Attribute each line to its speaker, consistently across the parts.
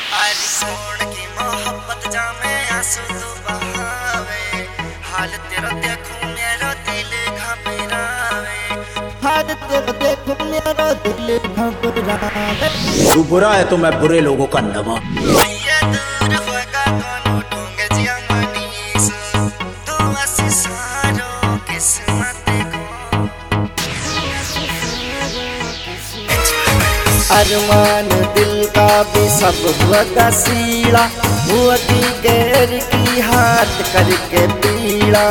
Speaker 1: आज कौन की मोहब्बत जामे आंसू तू बहावे, हाल तेरा देखूं मेरा दिल घबरावे, हाल तेरा देखूं मेरा दिल घबरावे।
Speaker 2: तू बुरा है तो मैं बुरे लोगों का नवा।
Speaker 1: ये दूर होगा कौन उठूंगे जिया मनीस, तू ऐसी सारों किस्मत अरमान दिल का भी सब हुआ कसीड़ा, हुआ की गैर की हाथ करके पीड़ा।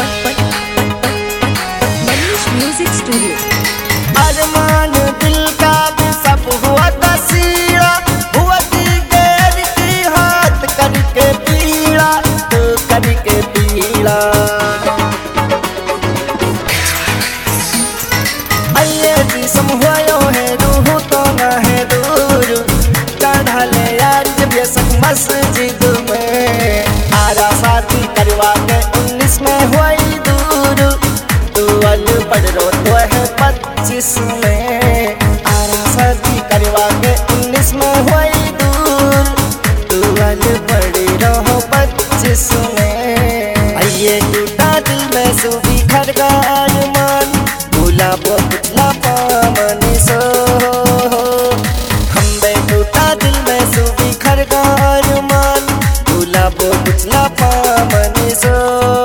Speaker 3: Manish music studio.
Speaker 1: अरमान दिल का भी सब हुआ कसीड़ा, हुआ की गैर की हाथ करके पीड़ा, तो करके पीड़ा। अये जिस्म हुआ है रूह तो ना है दूर, चढ़ले यार जब ये सब मस्जिद में, आरा शादी करवा के 19 में हुई दूर, तू अल पढ़ रो तो है 25 में, आरा शादी करवा के 19 में हुई दूर, तू अल पढ़ रहो 25 में। अये टूटा दिल में सूबी खड़गा अरमान, भूला वो पिछला पामनी सो, हम बे टूटा दिल में सूबी खड़गा अरमान, भूला वो पिछला पामनी सो।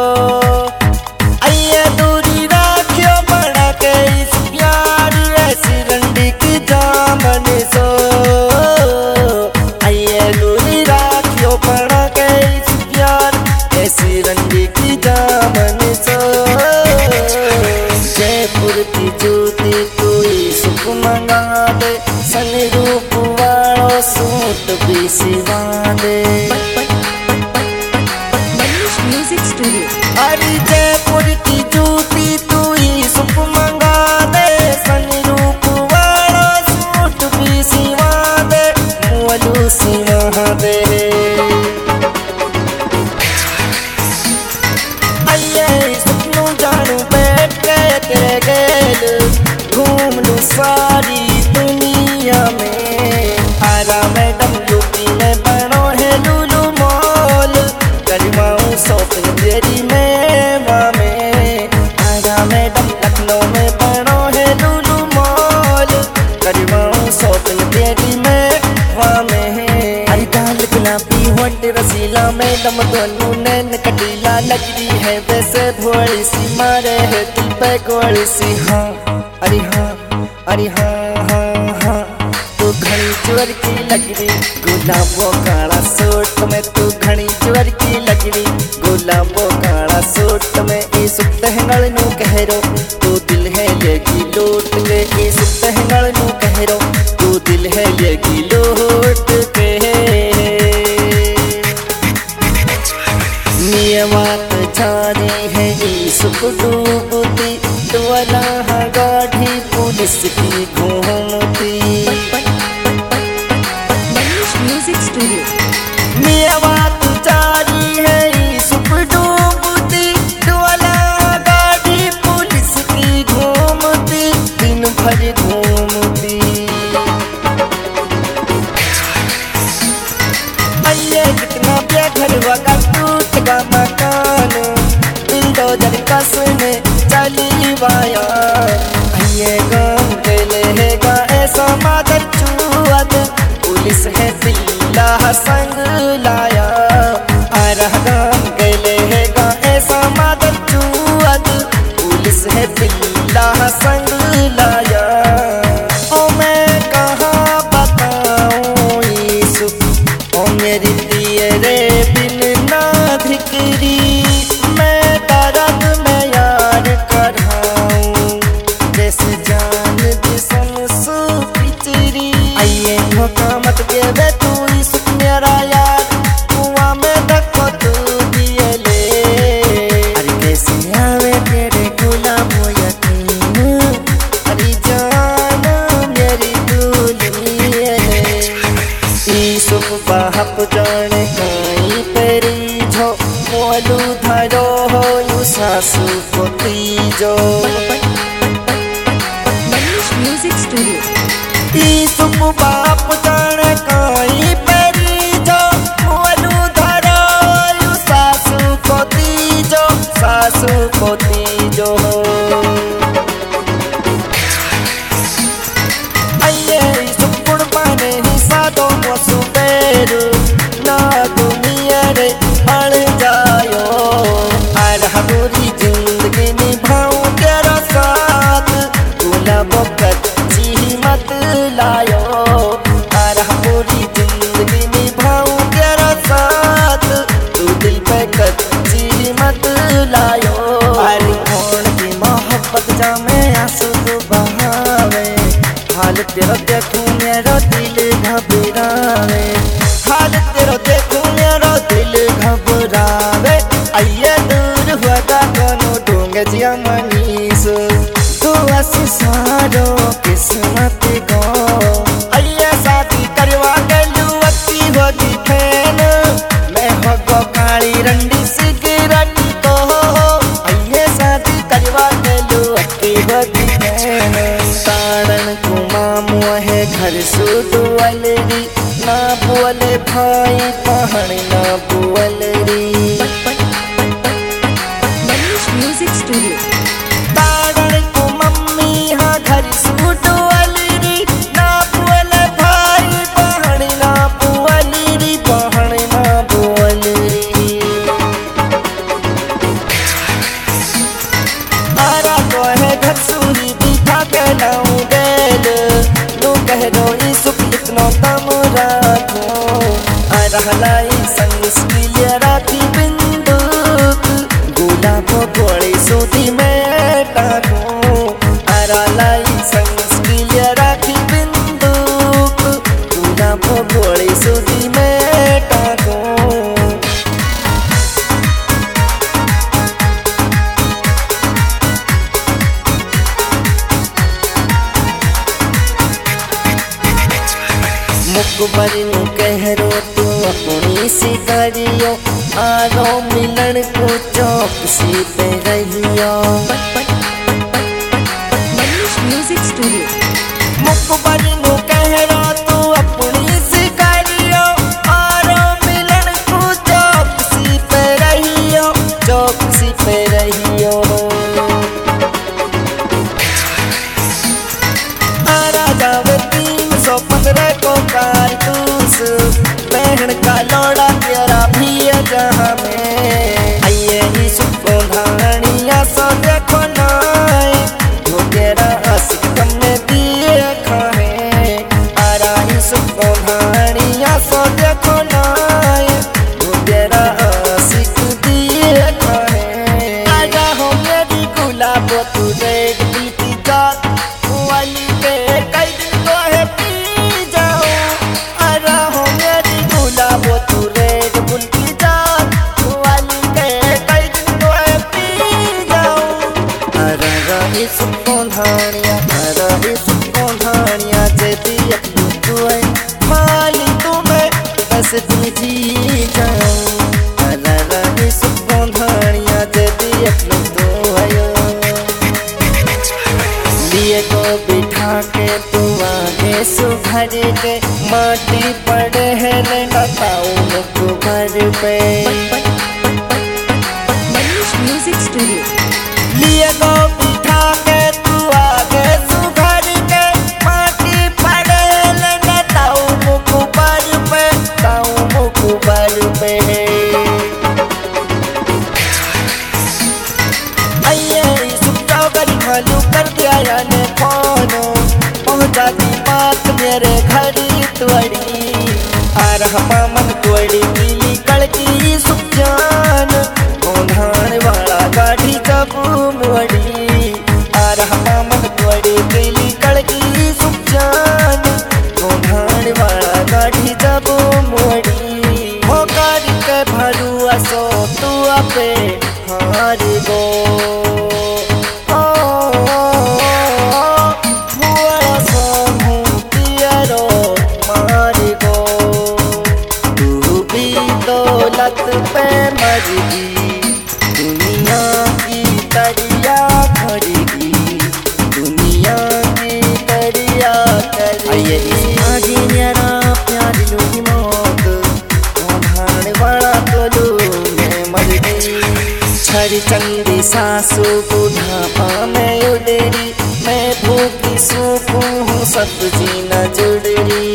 Speaker 1: अये दूरी राखियो बड़ा के इस प्यार ऐसी रंडी की जामनी सो, अये दूरी राखियो बड़ा के इस प्यार ऐसी रंडी की जामनी सो। जयपुर की जूती तू ही सुख मंगा दे, सन रूप वालों सूट भी सिवा दे।
Speaker 3: Manish music studio.
Speaker 1: अरे जयपुर की जूती तू ही सुख मंगा दे, सन रूप वालों सूट भी सिवा दे, मोलू सिवा दे। तेरे गेल घूम लूं सारी दुनिया में, आरा मैडम यूपी में बनो है लूलू मॉल, करवाऊं शॉपिंग तेरी मेवा में, आरा मैडम लखनऊ में बनो है लूलू मॉल, करवाऊं शॉपिंग तेरी मेवा में। अरे दाल गुलाबी होट रसीला मैडम दोनों नैन कटीला, लग रही है वैसे भोली सी, मारे है दिल पे गोली सी। हाँ अरे हाँ, अरे हाँ हाँ हाँ, तू घनी चोर की लग रही, गुलाबो काला सूट में तू घनी चोर की लग रही, गुलाबो काला सूट में ई सुतहंगल नू कह रो, तू दिल है लेगी लूट के, ई सुतहंगल नू कह रो, तू दिल है लेगी लूट के। नियमात जारी है ई सुख डूबती, द्वाला गाढ़ी पुलिस की घूमती।
Speaker 3: Manish music studio.
Speaker 1: नियमात जारी है ई सुख डूबती, द्वाला गाढ़ी पुलिस की घूमती, दिन भर घूमती। अये कितना बेघर वगा टूट गा मकान, बुलडोजर कसने चली वाया। अये गाँव गले है गा ऐसा मादर चुअद, पुलिस है दिल्ला संग लाया। आरा गाँव गले है गा ऐसा मादर चुअद, पुलिस है दिल्ला संग लाया। ओ मैं कहाँ बताऊँ यूसुफ, ओ मेरी दिए रे बिन ना धिकरी, मैं दर्द में यार कराऊं, जैसे जान जिसम सु पिचरी। आइए मौका मत देवे तू यूसुफ मेरा यार, कुआं में धक्को तू दिए ले। अरे कैसे आवे तेरे गुलाम यकीन, अरे जान मेरी दुनिया यूसुफ बाप जाने कहीं पेरी झो, मोलू धरो हो यू सासू को तीजो।
Speaker 3: Manish music studio.
Speaker 1: यूसुफ बाप जाने कहीं पेरी बिरावे हाल तेरो देखूं मेरा दिल घबरावे आइए दूर हुआ कोनो डूंगे जिया मनीस तू ऐसी सारो किस्मत को आइए शादी करवा के लुअती होगी फैन मैं होगो काली रंडी सिगरेट को आइए शादी करवा के लुअती होगी फैन ताड़न कुमा मुहे घर सुडुअलरी ना बोले भाई पहन ना बोलरी
Speaker 3: मनीष म्यूजिक स्टूडियो
Speaker 1: ताड़न को मम्मी हाँ घर सुडुअलरी ना बोले भाई पहन ना बोलरी पहन ना बोलरी आरा तो है घर सूरी दिखा के लाऊं गेल तू कह दो ई सुख इतना तम राखो रहलाई संग स्टीलिया राखी बिंदुक गुलाबो गोली सूती में टाको रहलाई संग स्टीलिया राखी बिंदुक गुलाबो गोली सूती में टाको मुकबरी नु कहरो तू अपनी सी करियो आरो मिलन को चौकसी पे रहियो
Speaker 3: मनीष म्यूजिक स्टूडियो
Speaker 1: मुकबरी नु कहरो तू अपनी सी करियो आरो मिलन को चौकसी पे रहियो चौकसी पे रहियो जावे 315 को कारतूस बहन का लौड़ा तेरा भी है जहाँ में आइए ही सुखो धानिया सो देखो नाय वो तेरा आशिक तुमने दिए खाए आरा ही सुखो धानिया सो देखो नाय वो तेरा आशिक दिए खाए आजा हो मेरी गुलाब तू रेड दिल की जात वाली के कई दिन तो है पी जाओ आरा हो मेरी गुलाब तू रेड बुल की जात वाली के कई दिन तो है पी जाओ आरा रही सुखो धानिया जेती अखलू तू है माली तुम्हें बस तुम जी जाओ आरा रही सुखो धानिया जेती अखलू तू है लिए को बिठा के तू आगे सुभर के माटी पड़े है लगाऊं मुकुबर पे
Speaker 3: मनीष म्यूजिक स्टूडियो
Speaker 1: लिए को बिठा के तू आगे सुभर के माटी पड़े लगाऊं मुकुबर पे ताऊं मुकुबर पे आइए सुख चौकरी खालू कर दिया याने फोनो पहुंचाती बात मेरे घड़ी त्वड़ी आर मामन त्वड़ी पीली कड़की सुख जान ओढ़ान वाला गाड़ी जब मुड़ी आर मामन त्वड़ी पीली कड़की सुख जान ओढ़ान वाला गाड़ी जब मुड़ी हो गाड़ी के भरुआ सो तू अपे हार गो पे मरगी दुनिया की दरिया भरगी दुनिया की दरिया आइए आगे मेरा प्यार लूगी मौत भाण वाला तो लू मैं मर गई छरी चंदी सासू बुढ़ापा में उड़ेरी मैं भूखी सूखूं हूँ सब्जी न जुड़री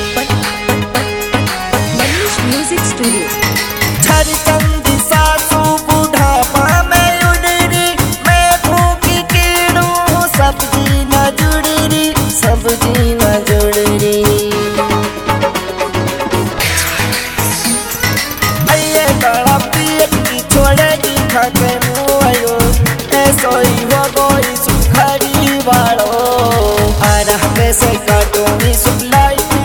Speaker 3: मनीष म्यूजिक स्टूडियो
Speaker 1: छरी चंदी सासू बुढ़ापा में उड़री मैं भूखी कीड़ू सब्जी न जुड़री सब्जी न जुड़री आइए बड़ा पेट की छोड़ेगी खा के मुआयो ऐसो ही हो गई सुखरी वालो आ रहा कैसे काटोगी सुखलाई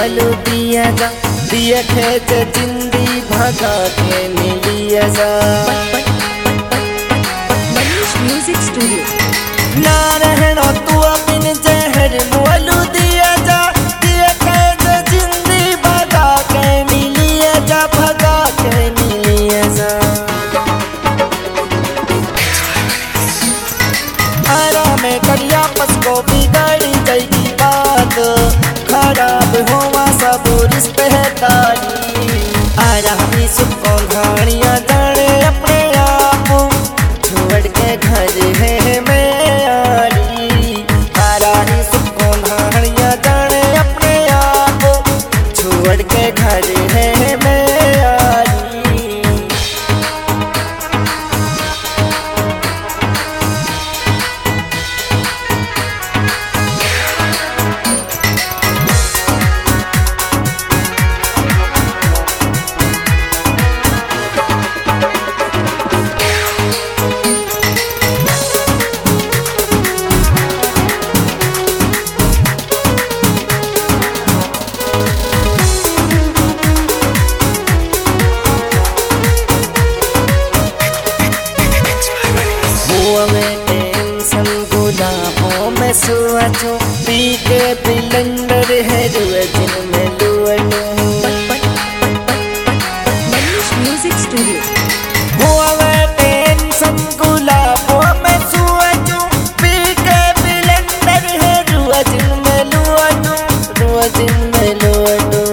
Speaker 1: मोलू दिया जा दिया खेत जिंदी भगा के मिलिया जा
Speaker 3: मनीष म्यूजिक स्टूडियो।
Speaker 1: ना रहना तू बिन जहर मोलू दिया जा दिया खेत जिंदी भगा के मिलिया जा भगा के मिलिया जा आरा में करिया पसको बिगड़ी जाएगी बात खराब होवा सब रिश्तेदारी आरा भी सुखों घाड़ियाँ जाने अपने आप छोड़ के घर है मेरी आरा ही सुखों घाड़ियाँ जाने अपने आप छोड़ के घर है मेरी सोचो पी के बिलंडर है रुअजिन में लुअलो
Speaker 3: मनीष म्यूजिक स्टूडियो।
Speaker 1: हुआ मैं टेंशन गुलाबों में सोचो पी के बिलंडर है रुअजिन में लुअलो रुअजिन में लुअलो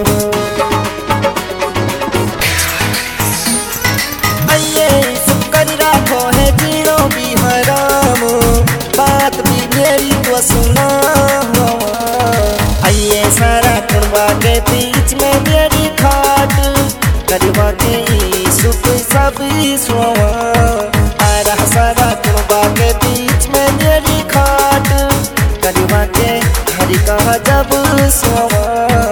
Speaker 1: आइए शुक्र राखो है जीरो भी हराम बात भी मेरी तो सुना आइए सारा कुर्बा के बीच में मेरी खाट करवा के सुख सभी सोवा आ रहा सारा कुर्बा के बीच में मेरी खाट करवा के हरि का जब सोवा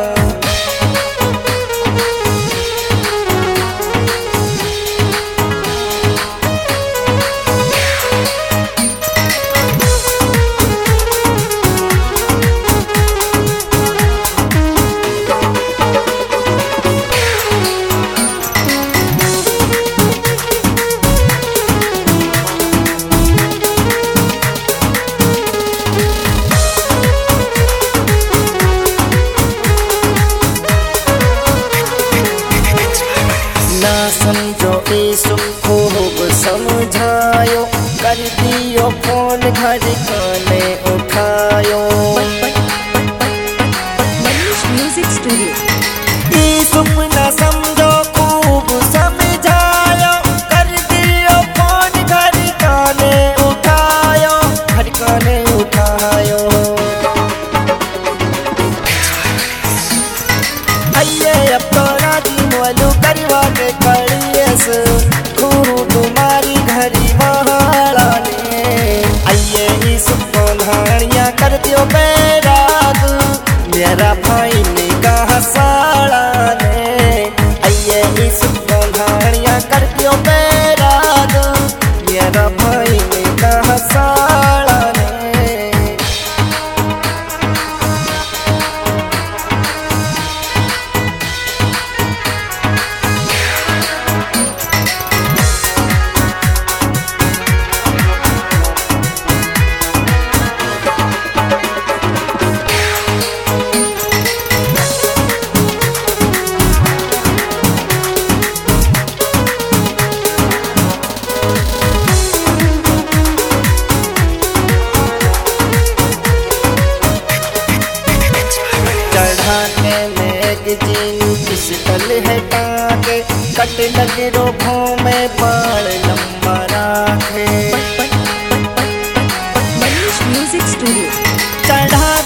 Speaker 1: ना समझो सुख खूब समझायो कर दियो फोन घर खाने उठायो
Speaker 3: मनीष म्यूजिक स्टूडियो।
Speaker 1: सुख ना समझो खूब समझायो कर दियो फोन घर खाने उठायो घर खाने उठायो आइए अब तो राजी मोलू करवा के करियस खूब तुम्हारी घरी महारानी आइए ही सुखो धानियाँ कर दियो बैराग मेरा भाई ने कहा साड़ा ने आइए ही सुखो धानियाँ कर दियो बैराग मेरा भाई ने कहा साड़ा ने चढ़ाने मैगजीन पिस्टल है टाके कट लगे रोभों में बाल लंबा राखे
Speaker 3: मनीष म्यूजिक स्टूडियो।
Speaker 1: चढ़ा